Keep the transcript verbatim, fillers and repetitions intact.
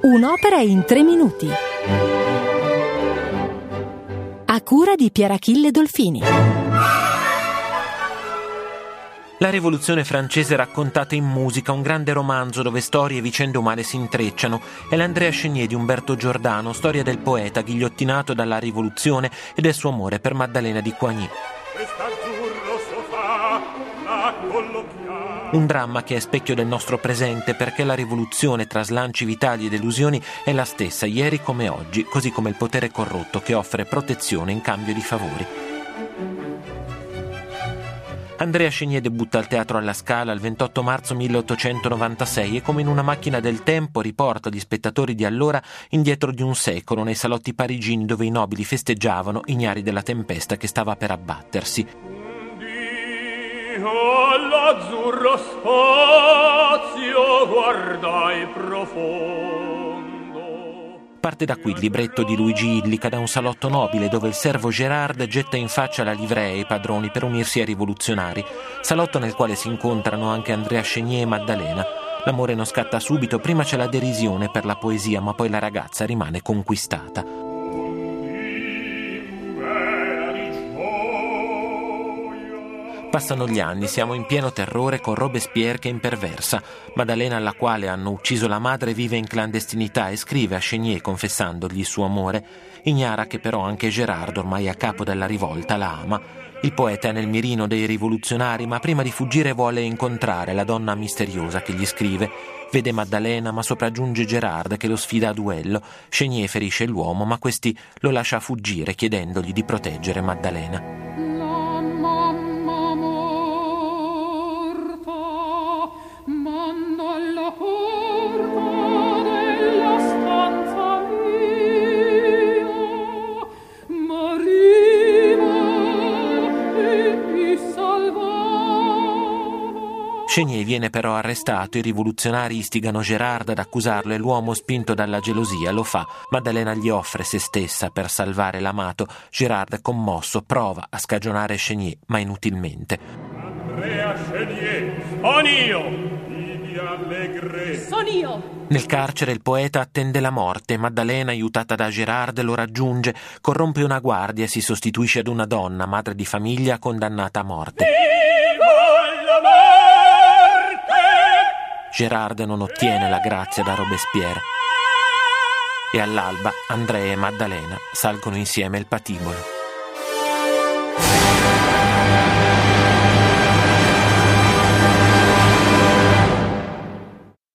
Un'opera in tre minuti. A cura di Pierachille Dolfini. La Rivoluzione francese raccontata in musica, un grande romanzo dove storie e vicende umane si intrecciano. È l'Andrea Chenier di Umberto Giordano, storia del poeta ghigliottinato dalla Rivoluzione e del suo amore per Maddalena di Coigny. Un dramma che è specchio del nostro presente, perché la rivoluzione tra slanci vitali e delusioni è la stessa ieri come oggi, così come il potere corrotto che offre protezione in cambio di favori. Andrea Chenier debutta al Teatro alla Scala il ventotto marzo milleottocentonovantasei e come in una macchina del tempo riporta gli spettatori di allora indietro di un secolo nei salotti parigini dove i nobili festeggiavano ignari della tempesta che stava per abbattersi. All'azzurro spazio guardai profondo. Parte da qui il libretto di Luigi Illica, da un salotto nobile dove il servo Gérard getta in faccia la livrea ai padroni per unirsi ai rivoluzionari, salotto nel quale si incontrano anche Andrea Chenier e Maddalena. L'amore non scatta subito, prima c'è la derisione per la poesia, ma poi la ragazza rimane conquistata. Passano gli anni, siamo in pieno terrore con Robespierre che imperversa. Maddalena, alla quale hanno ucciso la madre, vive in clandestinità e scrive a Chenier confessandogli il suo amore. Ignara che però anche Gérard, ormai a capo della rivolta, la ama. Il poeta è nel mirino dei rivoluzionari, ma prima di fuggire vuole incontrare la donna misteriosa che gli scrive. Vede Maddalena, ma sopraggiunge Gérard che lo sfida a duello. Chenier ferisce l'uomo, ma questi lo lascia fuggire chiedendogli di proteggere Maddalena. Chenier viene però arrestato, i rivoluzionari istigano Gérard ad accusarlo e l'uomo, spinto dalla gelosia, lo fa. Maddalena gli offre se stessa per salvare l'amato. Gérard, commosso, prova a scagionare Chenier, ma inutilmente. Andrea Chenier, son io, Vivi Allegre. Son io. Nel carcere il poeta attende la morte. Maddalena, aiutata da Gérard, lo raggiunge, corrompe una guardia e si sostituisce ad una donna, madre di famiglia, condannata a morte. Gérard non ottiene la grazia da Robespierre e all'alba Andrea e Maddalena salgono insieme il patibolo.